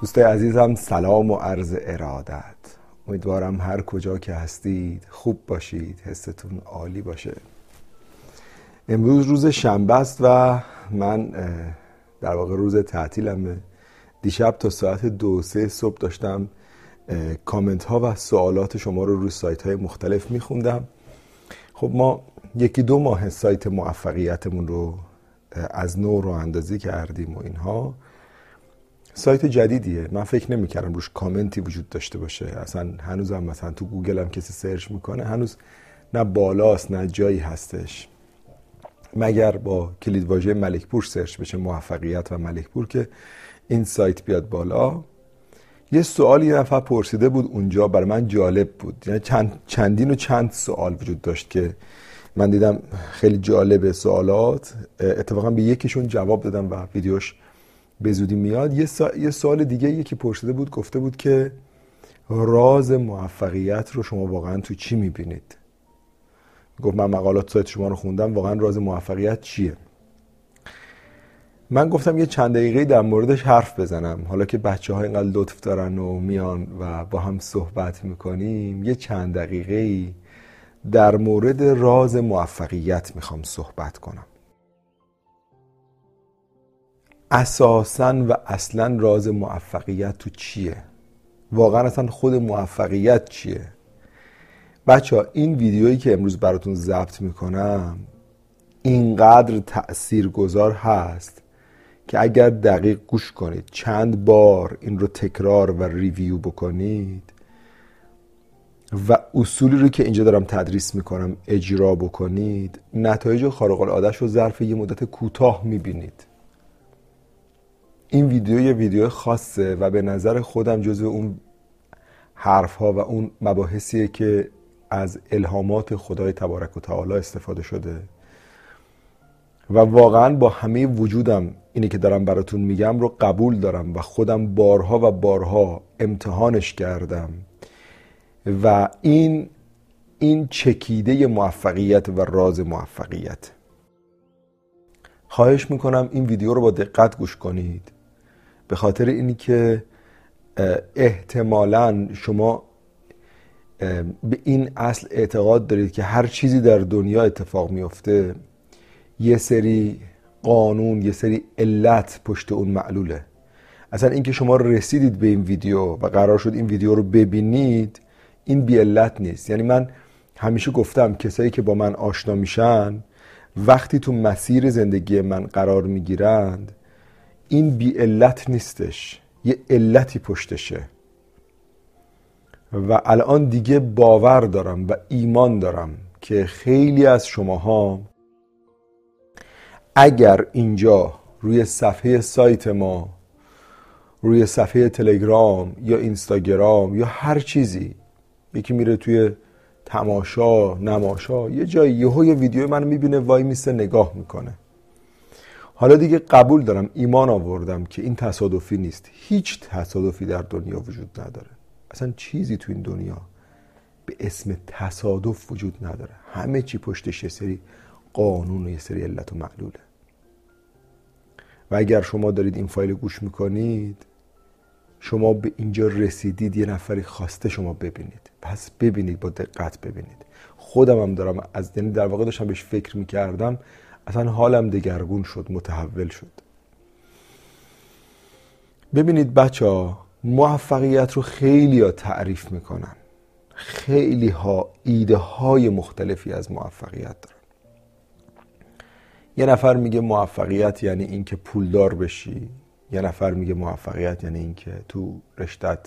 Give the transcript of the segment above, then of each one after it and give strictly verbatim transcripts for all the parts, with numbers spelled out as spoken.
دوستای عزیزم، سلام و عرض ارادت. امیدوارم هر کجا که هستید خوب باشید، حستون عالی باشه. امروز روز شنبه است و من در واقع روز تعطیلمه. دیشب تا ساعت دو سه صبح داشتم کامنت ها و سوالات شما رو روی سایت های مختلف میخوندم. خب ما یکی دو ماه سایت موفقیتمون رو از نو راه اندازی کردیم و اینها. سایت جدیدیه، من فکر نمی‌کردم روش کامنتی وجود داشته باشه. اصلا هنوزم مثلا تو گوگل هم کسی سرچ میکنه هنوز نه بالاست نه جایی هستش، مگر با کلیدواژه ملکپور سرچ بشه، موفقیت و ملکپور، که این سایت بیاد بالا. یه سوالی یه نفر پرسیده بود اونجا، برای من جالب بود. یعنی چند چندین و چند سوال وجود داشت که من دیدم خیلی جالب سوالات. اتفاقا به یکیشون جواب دادم و ویدیوش به زودی میاد. یه, سا... یه سوال دیگه یکی پرسیده بود، گفته بود که راز موفقیت رو شما واقعا تو چی میبینید؟ گفت من مقالات سایت شما رو خوندم، واقعا راز موفقیت چیه؟ من گفتم یه چند دقیقه در موردش حرف بزنم. حالا که بچه ها اینقدر لطف دارن و میان و با هم صحبت میکنیم، یه چند دقیقه در مورد راز موفقیت میخوام صحبت کنم. اساساً و اصلاً راز موفقیت تو چیه؟ واقعاً اصلا خود موفقیت چیه؟ بچه ها این ویدیویی که امروز براتون ضبط میکنم اینقدر تأثیرگذار هست که اگر دقیق گوش کنید، چند بار این رو تکرار و ریویو بکنید و اصولی رو که اینجا دارم تدریس میکنم اجرا بکنید، نتایج خارق العاده‌اش رو ظرف یه مدت کوتاه میبینید. این ویدیو یه ویدیو خاصه و به نظر خودم جزو اون حرف ها و اون مباحثیه که از الهامات خدای تبارک و تعالی استفاده شده و واقعا با همه وجودم اینی که دارم براتون میگم رو قبول دارم و خودم بارها و بارها امتحانش کردم و این این چکیده موفقیت و راز موفقیت. خواهش میکنم این ویدیو رو با دقت گوش کنید، به خاطر اینی که احتمالاً شما به این اصل اعتقاد دارید که هر چیزی در دنیا اتفاق میفته یه سری قانون، یه سری علت پشت اون معلوله. اصلا اینکه شما رسیدید به این ویدیو و قرار شد این ویدیو رو ببینید، این بی علت نیست. یعنی من همیشه گفتم کسایی که با من آشنا میشن وقتی تو مسیر زندگی من قرار میگیرند، این بی علت نیستش، یه علتی پشتشه. و الان دیگه باور دارم و ایمان دارم که خیلی از شماها اگر اینجا روی صفحه سایت ما، روی صفحه تلگرام یا اینستاگرام یا هر چیزی، یکی میره توی تماشا، نماشا، یه جایی یهو یه ویدیو منو میبینه، وای میسته نگاه میکنه. حالا دیگه قبول دارم، ایمان آوردم که این تصادفی نیست. هیچ تصادفی در دنیا وجود نداره. اصلا چیزی تو این دنیا به اسم تصادف وجود نداره. همه چی پشتش یه سری قانون و یه سری علت و معلوله. و اگر شما دارید این فایل گوش میکنید، شما به اینجا رسیدید، یه نفری خواسته شما ببینید، پس ببینید، با دقت ببینید. خودم هم دارم از یعنی در واقع داشتم بهش فکر میکردم، اصلا حالم دگرگون شد، متحول شد. ببینید بچه ها، موفقیت رو خیلی ها تعریف میکنن، خیلی ها ایده های مختلفی از موفقیت دارن. یه نفر میگه موفقیت یعنی این که پولدار بشی، یه نفر میگه موفقیت یعنی این که تو رشتت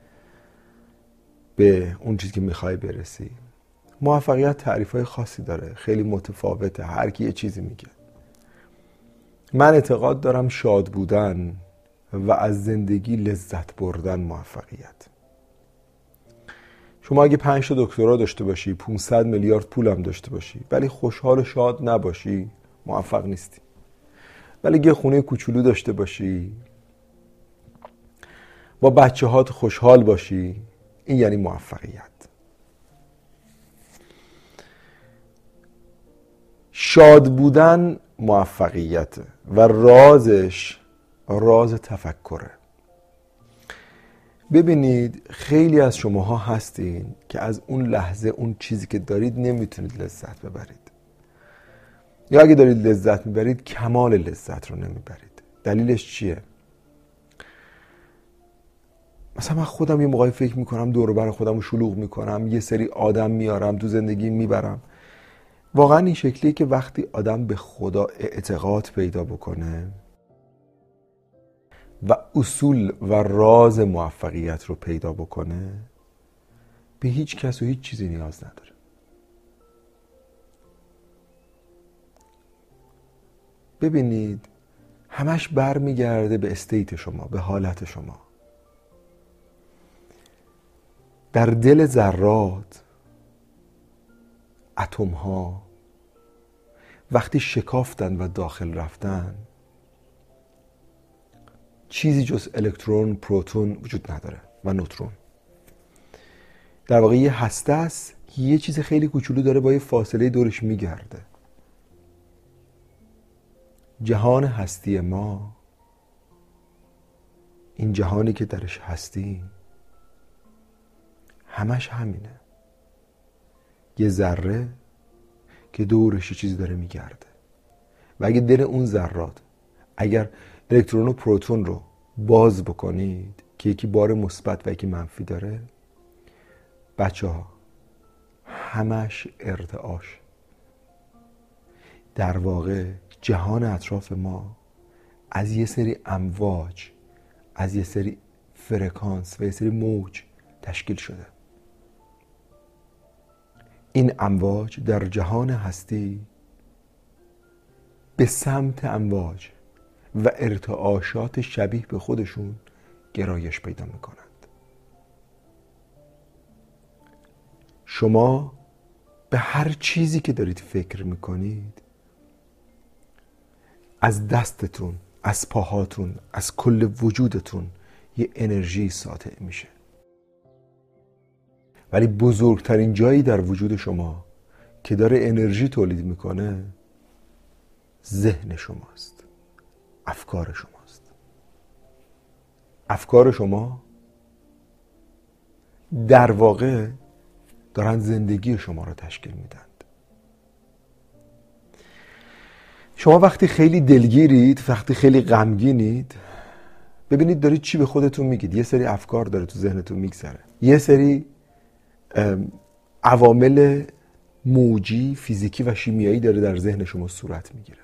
به اون چیزی که میخوای برسی. موفقیت تعریفای خاصی داره، خیلی متفاوته، هر کی یه چیزی میگه. من اعتقاد دارم شاد بودن و از زندگی لذت بردن موفقیت. شما اگه پنج تا دکترا داشته باشی، پانصد میلیارد پول هم داشته باشی، ولی خوشحال و شاد نباشی، موفق نیستی. ولی یه خونه کوچولو داشته باشی، با بچه هات خوشحال باشی، این یعنی موفقیت. شاد بودن موفقیت و رازش راز تفکره. ببینید خیلی از شماها هستین که از اون لحظه اون چیزی که دارید نمیتونید لذت ببرید، یا اگه دارید لذت میبرید کمال لذت رو نمیبرید. دلیلش چیه؟ مثلا من خودم یه موقعی فکر میکنم دور و بر خودم رو شلوغ میکنم، یه سری آدم میارم تو زندگی میبرم. واقعا این شکلیه که وقتی آدم به خدا اعتقاد پیدا بکنه و اصول و راز موفقیت رو پیدا بکنه، به هیچ کس و هیچ چیزی نیاز نداره. ببینید همش برمیگرده به استیت شما، به حالت شما. در دل ذرات، اتم ها وقتی شکافتن و داخل رفتن، چیزی جز الکترون، پروتون وجود نداره و نوترون. در واقع یه هسته است که یه چیز خیلی کوچولو داره با یه فاصله دورش میگرده. جهان هستی ما، این جهانی که درش هستیم، همش همینه. یه ذره که دورش یه چیزی داره میگرده و اگه دل اون ذرات، اگر الکترون و پروتون رو باز بکنید که یکی بار مثبت و یکی منفی داره، بچه ها همش ارتعاش. در واقع جهان اطراف ما از یه سری امواج، از یه سری فرکانس و یه سری موج تشکیل شده. این امواج در جهان هستی به سمت امواج و ارتعاشات شبیه به خودشون گرایش پیدا میکنند. شما به هر چیزی که دارید فکر میکنید، از دستتون، از پاهاتون، از کل وجودتون یه انرژی ساطع میشه. ولی بزرگترین جایی در وجود شما که داره انرژی تولید میکنه ذهن شماست، افکار شماست. افکار شما در واقع دارن زندگی شما رو تشکیل میدند. شما وقتی خیلی دلگیرید، وقتی خیلی غمگینید، ببینید دارید چی به خودتون میگید. یه سری افکار داره تو ذهنتون میگذره، یه سری عوامل موجی، فیزیکی و شیمیایی داره در ذهن شما صورت میگیره.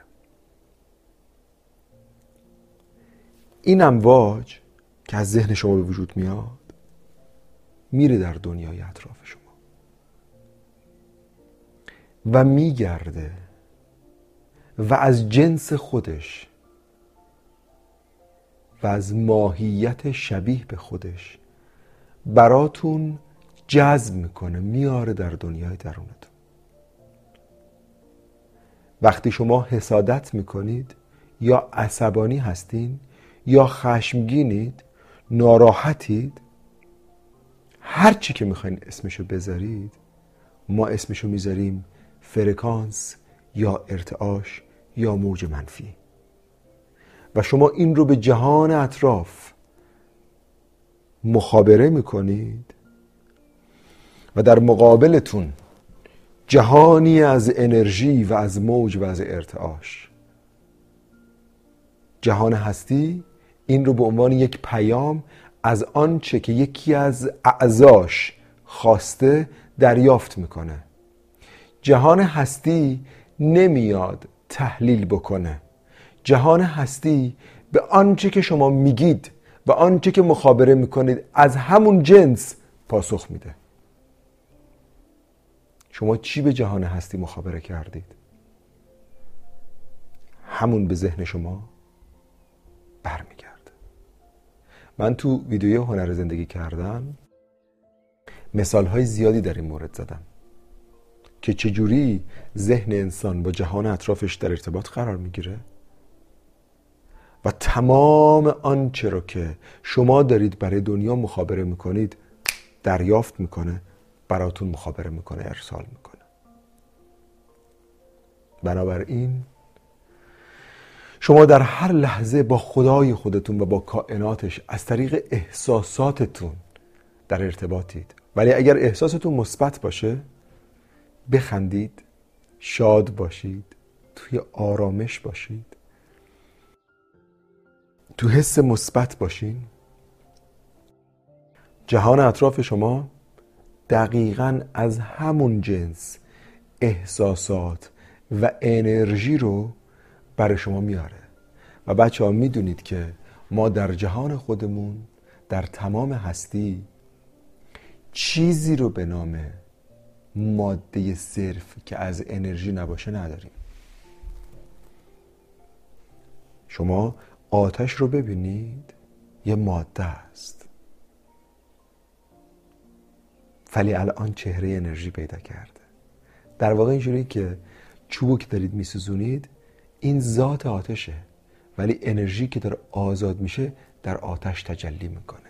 این امواج که از ذهن شما به وجود میاد میره در دنیای اطراف شما و میگرده و از جنس خودش و از ماهیت شبیه به خودش براتون جذب میکنه، میاره در دنیای درونتون. وقتی شما حسادت میکنید یا عصبانی هستین یا خشمگینید، ناراحتید، هر چی که میخواین اسمشو بذارید، ما اسمشو میذاریم فرکانس یا ارتعاش یا موج منفی. و شما این رو به جهان اطراف مخابره میکنید و در مقابلتون جهانی از انرژی و از موج و از ارتعاش. جهان هستی این رو به عنوان یک پیام از آنچه که یکی از اعضاش خواسته دریافت میکنه. جهان هستی نمیاد تحلیل بکنه. جهان هستی به آنچه که شما میگید و آنچه که مخابره میکنید از همون جنس پاسخ میده. شما چی به جهان هستی مخابره کردید؟ همون به ذهن شما برمیگرده. من تو ویدیوی هنر زندگی کردم مثالهای زیادی در این مورد زدم که چجوری ذهن انسان با جهان اطرافش در ارتباط قرار میگیره و تمام آنچه رو که شما دارید برای دنیا مخابره میکنید دریافت میکنه، براتون مخابره میکنه، ارسال میکنه. بنابراین شما در هر لحظه با خدای خودتون و با کائناتش از طریق احساساتتون در ارتباطید. ولی اگر احساستون مثبت باشه، بخندید، شاد باشید، توی آرامش باشید، تو حس مثبت باشین، جهان اطراف شما دقیقاً از همون جنس احساسات و انرژی رو برای شما میاره. و بچه ها میدونید که ما در جهان خودمون، در تمام هستی، چیزی رو به نام ماده صرف که از انرژی نباشه نداریم. شما آتش رو ببینید، یه ماده است، ولی الان چهره انرژی پیدا کرده. در واقع اینجوری که چوبو که دارید میسوزونید، این ذات آتشه، ولی انرژی که داره آزاد میشه در آتش تجلی میکنه.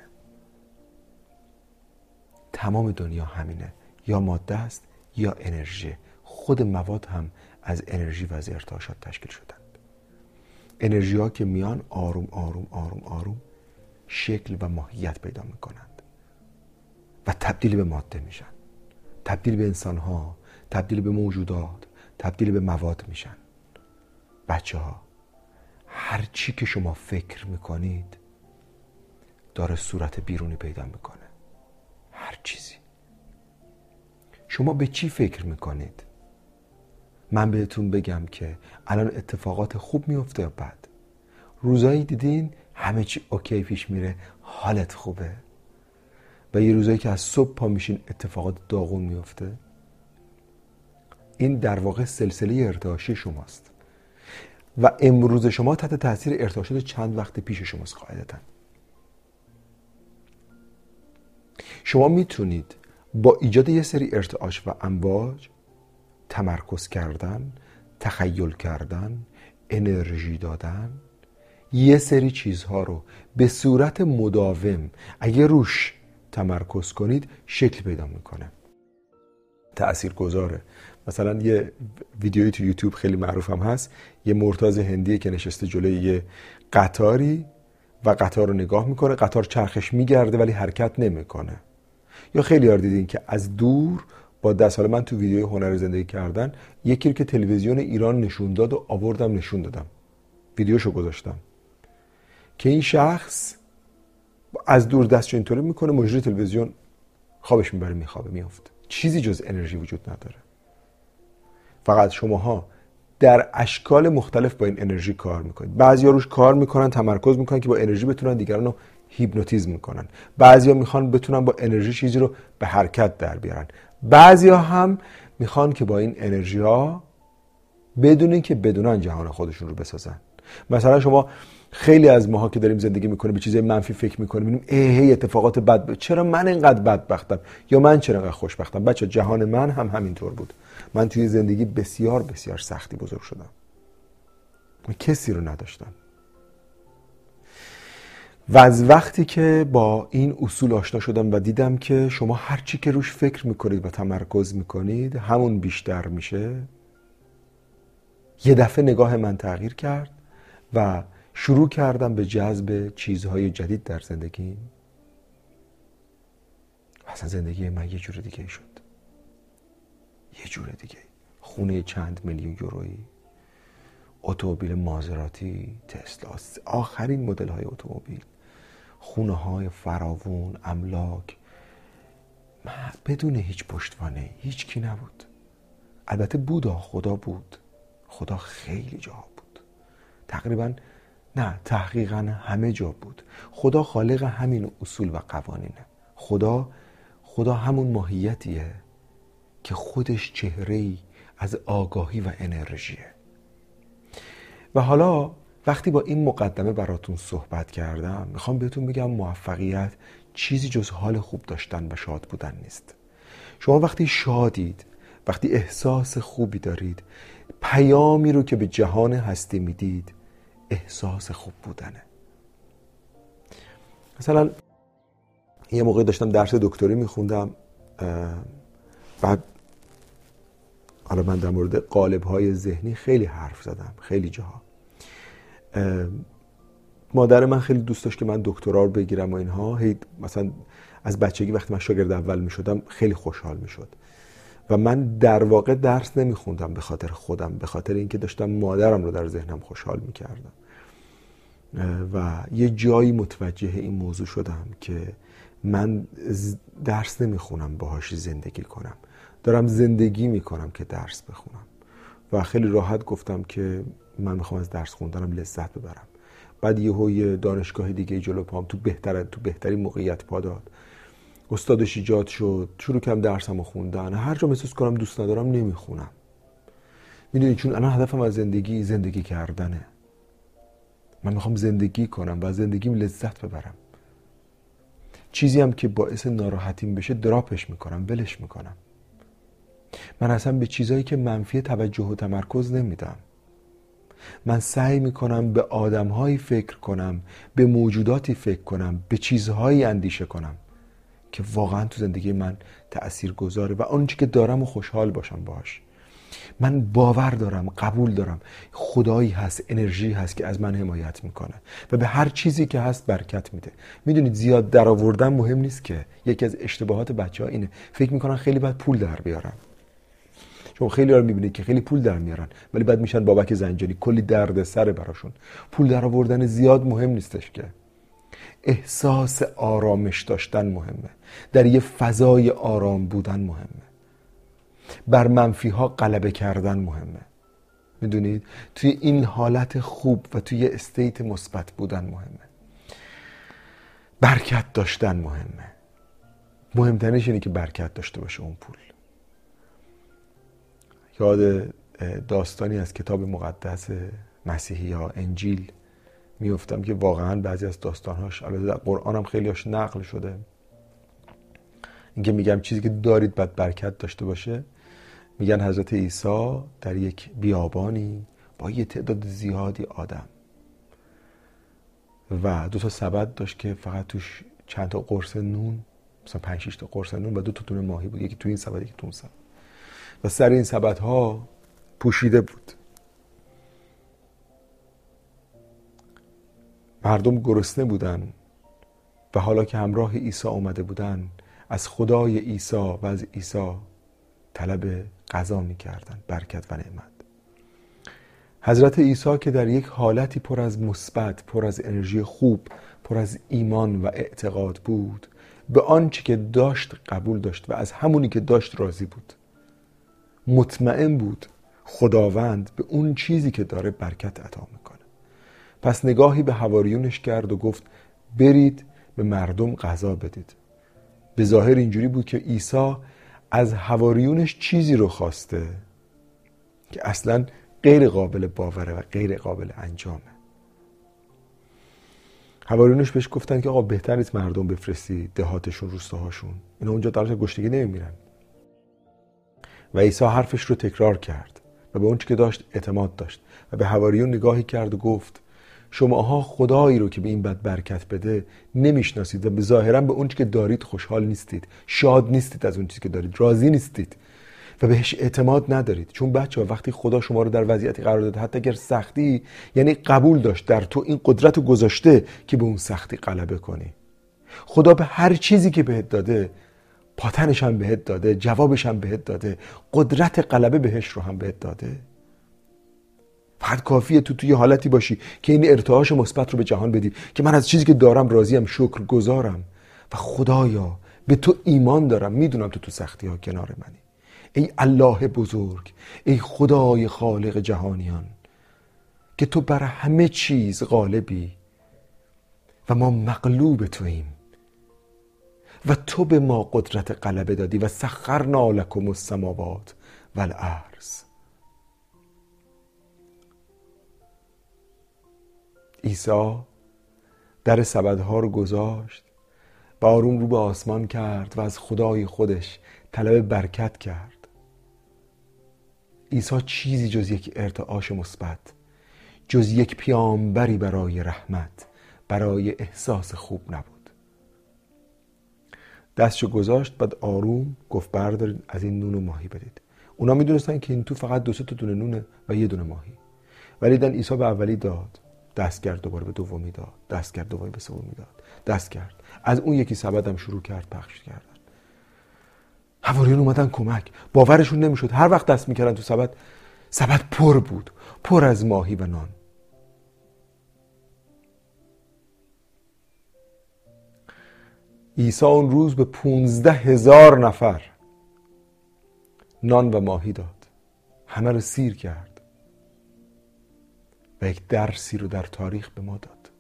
تمام دنیا همینه، یا ماده است یا انرژی. خود مواد هم از انرژی و از ارتعاشات تشکیل شدند. انرژی ها که میان آروم آروم آروم آروم شکل و ماهیت پیدا میکنند و تبدیل به ماده میشن، تبدیل به انسان ها، تبدیل به موجودات، تبدیل به مواد میشن. بچه ها، هر چی که شما فکر میکنید داره صورت بیرونی پیدا میکنه. هر چیزی. شما به چی فکر میکنید؟ من بهتون بگم که الان اتفاقات خوب میفته یا بد؟ روزایی دیدین همه چی اوکی پیش میره، حالت خوبه، و یه روزایی که از صبح پا میشین اتفاقات داغون میفته. این در واقع سلسله ارتعاشی شماست و امروز شما تحت تاثیر ارتعاشات چند وقت پیش شماست. قاعدتاً شما میتونید با ایجاد یه سری ارتعاش و امواج، تمرکز کردن، تخیل کردن، انرژی دادن، یه سری چیزها رو به صورت مداوم اگه روش تمرکز کنید شکل پیدا میکنه، تأثیر گذاره. مثلا یه ویدیویی تو یوتیوب خیلی معروف هم هست، یه مرتاض هندیه که نشسته جلوی یه قطاری و قطار رو نگاه میکنه، قطار چرخش میگرده ولی حرکت نمیکنه. یا خیلی یار دیدین که از دور با دست، حالا من تو ویدیوی هنر زندگی کردن یکی رو که تلویزیون ایران نشون داد و آوردم نشون دادم، ویدیوشو گذاشتم که این شخص از دور دستشو اینطوری میکنه، مجری تلویزیون خوابش میبره، میخوابه، میافته. چیزی جز انرژی وجود نداره. فقط شماها در اشکال مختلف با این انرژی کار میکنید. بعضیا روش کار میکنن، تمرکز میکنن که با انرژی بتونن دیگران رو هیپنوتیزم میکنن. بعضیا میخوان بتونن با انرژی چیزی رو به حرکت در بیارن. بعضیا هم میخوان که با این انرژی ها بدونن که بدونن جهان خودشون رو بسازن. مثلا شما خیلی از ماها که داریم زندگی میکنیم به چیزای منفی فکر میکنیم، میبینیم ای هی اتفاقات بد ب... چرا من اینقدر بدبختم یا من چرا اینقدر خوشبختم. بچه جهان من هم همینطور بود. من توی زندگی بسیار بسیار سختی بزرگ شدم، من کسی رو نداشتم. و از وقتی که با این اصول آشنا شدم و دیدم که شما هر چی که روش فکر میکنید و تمرکز میکنید همون بیشتر میشه، یه دفعه نگاه من تغییر کرد و شروع کردم به جذب چیزهای جدید در زندگی. اصلا زندگی من یه جور دیگه شد، یه جور دیگه. خونه چند میلیون یورویی، اتومبیل مازراتی، تسلا، آخرین مدل های اتومبیل، خونه های فراوون، املاک، بدون هیچ پشتوانه، هیچ کی نبود. البته بود، خدا بود، خدا خیلی جا بود، تقریبا نه تحقیقا همه جا بود. خدا خالق همین اصول و قوانینه. خدا خدا همون ماهیتیه که خودش چهره‌ای از آگاهی و انرژیه. و حالا وقتی با این مقدمه براتون صحبت کردم، میخوام بهتون بگم موفقیت چیزی جز حال خوب داشتن و شاد بودن نیست. شما وقتی شادید، وقتی احساس خوبی دارید، پیامی رو که به جهان هستی میدید احساس خوب بودنه. مثلا یه موقع داشتم درس دکتری میخوندم، بعد حالا من در مورد قالب‌های ذهنی خیلی حرف زدم، خیلی جاها. مادر من خیلی دوست داشت که من دکترا رو بگیرم و اینها. هی مثلا از بچگی وقتی من شاگرد اول می شدم خیلی خوشحال می شد و من در واقع درس نمی خوندم به خاطر خودم، به خاطر اینکه داشتم مادرم رو در ذهنم خوشحال می کردم. و یه جایی متوجه این موضوع شدم که من درس نمی خونم باهاش زندگی کنم، دارم زندگی می کنم که درس بخونم. و خیلی راحت گفتم که من میخوام از درس خوندنم لذت ببرم. بعد یهو یه دانشگاه دیگه جلو پام تو بهتر تو بهترین موقعیت پا داد، استادش ایجاد شد، شروع کردم درسمو خوندن. هر جا محسوس کنم دوست ندارم نمیخونم. میدونی چون الان هدفم از زندگی زندگی کردنه. من میخوام زندگی کنم و از زندگیم لذت ببرم. چیزی هم که باعث ناراحتیم بشه دراپش میکنم، ولش میکنم. من اصلا به چیزایی که منفی توجه و تمرکز نمیدم. من سعی میکنم به آدمهایی فکر کنم، به موجوداتی فکر کنم، به چیزهایی اندیشه کنم که واقعا تو زندگی من تأثیر گذاره و آنچه که دارم و خوشحال باشم باش. من باور دارم، قبول دارم خدایی هست، انرژی هست که از من حمایت میکنه و به هر چیزی که هست برکت میده. میدونید زیاد در آوردن مهم نیست. که یکی از اشتباهات بچه ها اینه، فکر میکنن خیلی باید پول در بیارن. چون خیلی ها میبینید که خیلی پول در میارن ولی بعد میشن بابک زنجانی، کلی درد سر براشون. پول در آوردن زیاد مهم نیستش، که احساس آرامش داشتن مهمه، در یه فضای آرام بودن مهمه، بر منفی ها غلبه کردن مهمه. میدونید توی این حالت خوب و توی استیت مثبت بودن مهمه. برکت داشتن مهمه. مهمترینش اینه که برکت داشته باشه اون پول. یاد داستانی از کتاب مقدس مسیحی ها انجیل میافتم که واقعا بعضی از داستانهاش، البته در قرآن هم خیلی هاش نقل شده، اینکه میگم چیزی که دارید باید برکت داشته باشه. میگن حضرت عیسی در یک بیابانی با یه تعداد زیادی آدم و دو تا سبد داشت که فقط توش چند تا قرص نون، مثلا پنج شش تا قرص نون و دو تا تونه ماهی بود، یکی تو این سبد یکی تو اون سبد، و سر این سبدها پوشیده بود. مردم گرسنه بودن و حالا که همراه عیسی اومده بودن از خدای عیسی و از عیسی طلب غذا می‌کردن، برکت و نعمت. حضرت عیسی که در یک حالتی پر از مثبت، پر از انرژی خوب، پر از ایمان و اعتقاد بود، به آنچه که داشت قبول داشت و از همونی که داشت راضی بود. مطمئن بود خداوند به اون چیزی که داره برکت عطا میکنه. پس نگاهی به حواریونش کرد و گفت برید به مردم غذا بدید. به ظاهر اینجوری بود که عیسی از حواریونش چیزی رو خواسته که اصلاً غیر قابل باوره و غیر قابل انجامه. حواریونش بهش گفتن که آقا بهتر نیست مردم بفرستی دهاتشون، روستاهاشون، اینا اونجا در گشتگی نمیمیرن. و عیسی حرفش رو تکرار کرد و به اون چی که داشت اعتماد داشت و به حواریون نگاهی کرد و گفت شماها خدایی رو که به این بد برکت بده نمیشناسید و به ظاهرا به اون چی که دارید خوشحال نیستید، شاد نیستید، از اون چیزی که دارید راضی نیستید و بهش اعتماد ندارید. چون بچه‌ها وقتی خدا شما رو در وضعیتی قرار داده، حتی اگر سختی، یعنی قبول داشت در تو این قدرت رو گذاشته که به اون سختی غلبه کنی. خدا به هر چیزی که بهت داده، پاتنش هم بهت داده، جوابش هم بهت داده، قدرت غلبه بهش رو هم بهت داده. فقط کافیه تو توی حالتی باشی که این ارتعاش مثبت رو به جهان بدی که من از چیزی که دارم راضیم، شکر گذارم و خدایا به تو ایمان دارم، میدونم تو تو سختی ها کنار منی. ای الله بزرگ، ای خدای خالق جهانیان که تو بر همه چیز غالبی و ما مغلوب توییم و تو به ما قدرت غلبه دادی و سخرنا لکم السماوات و الارض. عیسی در سبدها رو گذاشت و آروم رو به آسمان کرد و از خدای خودش طلب برکت کرد. عیسی چیزی جز یک ارتعاش مثبت، جز یک پیامبری برای رحمت، برای احساس خوب نبود. دستشو گذاشت، بعد آروم گفت بردارید از این نون و ماهی بدید. اونا میدونستن که این تو فقط دو سه تا دونه نونه و یه دونه ماهی، ولی دن عیسی به اولی داد دست کرد دوباره به دومی داد، دست کرد دوباره به سومی داد، دست کرد. از اون یکی سبدم شروع کرد پخش کردن. حواریون اومدن کمک. باورشون نمیشد. هر وقت دست میکردن تو سبد، سبد پر بود، پر از ماهی و نان. عیسی اون روز به پونزده هزار نفر نان و ماهی داد. همه رو سیر کرد و یک درسی رو در تاریخ به ما داد.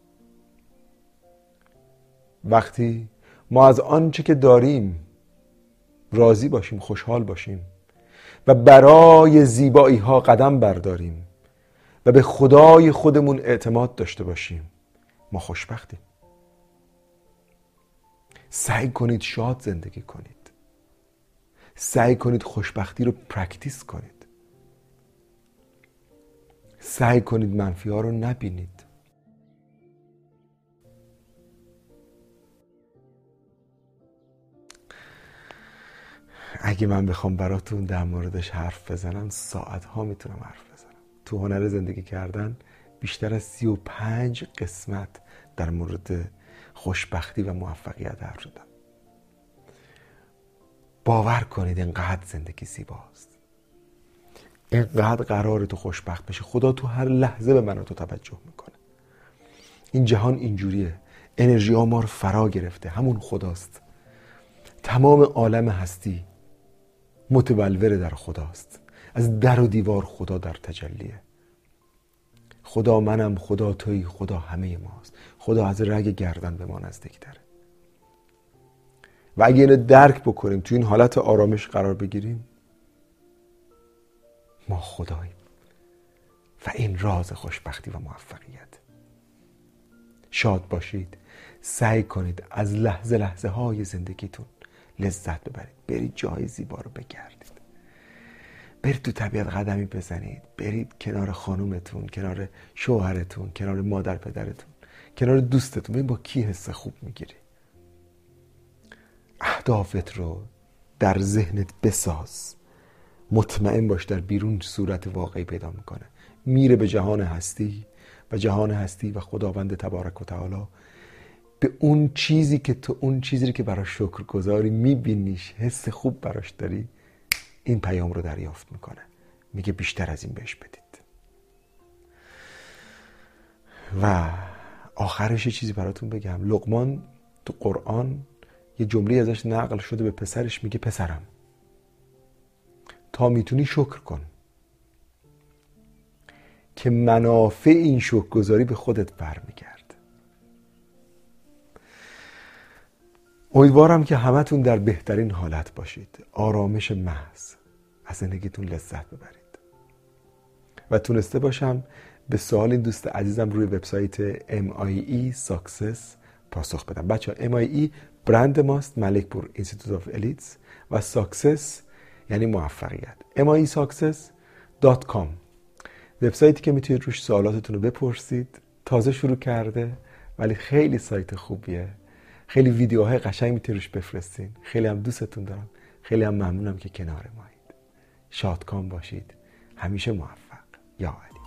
وقتی ما از آنچه که داریم راضی باشیم، خوشحال باشیم و برای زیبایی ها قدم برداریم و به خدای خودمون اعتماد داشته باشیم، ما خوشبختیم. سعی کنید شاد زندگی کنید. سعی کنید خوشبختی رو پرکتیس کنید. سعی کنید منفی ها رو نبینید. اگه من بخوام براتون در موردش حرف بزنم، ساعت ها میتونم حرف بزنم. تو هنر زندگی کردن بیشتر از سی و پنج قسمت در مورد خوشبختی و موفقیت حرف زدم. باور کنید اینقدر زندگی زیباست، اینقدر قراره تو خوشبخت بشی. خدا تو هر لحظه به من و تو توجه میکنه. این جهان اینجوریه، انرژی ها ما رو فرا گرفته. همون خداست. تمام عالم هستی متبلور در خداست. از در و دیوار خدا در تجلیه. خدا منم، خدا تویی، خدا همه ماست. خدا از رگ گردن به ما نزدیک داره. و اگه اینو درک بکنیم، تو این حالت آرامش قرار بگیریم، ما خداییم. و این راز خوشبختی و موفقیت. شاد باشید. سعی کنید از لحظه لحظه های زندگیتون لذت ببرید. برید جای زیبا رو بگردید. برید تو طبیعت قدمی بزنید. برید کنار خانومتون، کنار شوهرتون، کنار مادر پدرتون، کنار دوستتون. ببین با کی حس خوب میگیری. اهدافت رو در ذهنت بساز. مطمئن باش در بیرون صورت واقعی پیدا میکنه. میره به جهان هستی و جهان هستی و خداوند تبارک و تعالی به اون چیزی که تو اون چیزی که براش شکرگزاری میبینیش، حس خوب براش داری، این پیام رو دریافت میکنه. میگه بیشتر از این بهش بدید. و آخرش یه چیزی براتون بگم. لقمان تو قرآن یه جمله ازش نقل شده، به پسرش میگه پسرم تا میتونی شکر کن که منافع این شکرگزاری به خودت برمیگرد. امیدوارم که همتون در بهترین حالت باشید. آرامش محض، از زندگیتون لذت ببرید. و تونسته باشم به سوال این دوست عزیزم روی وبسایت ام آی ای Success پاسخ بدم. بچه ها ام آی ای برند ماست، ملکپور اینستیتوت آف الیتس، و Success یعنی موفقیت. ام آی ای Success دات کام وبسایتی که میتونید روش سوالاتتون رو بپرسید. تازه شروع کرده ولی خیلی سایت خوبیه. خیلی ویدیوهای قشنگ میتونید روش بفرستین. خیلی هم دوستتون دارم. خیلی هم ممنونم که کنار مایید. شادکام باشید. همیشه موفق. یا علی.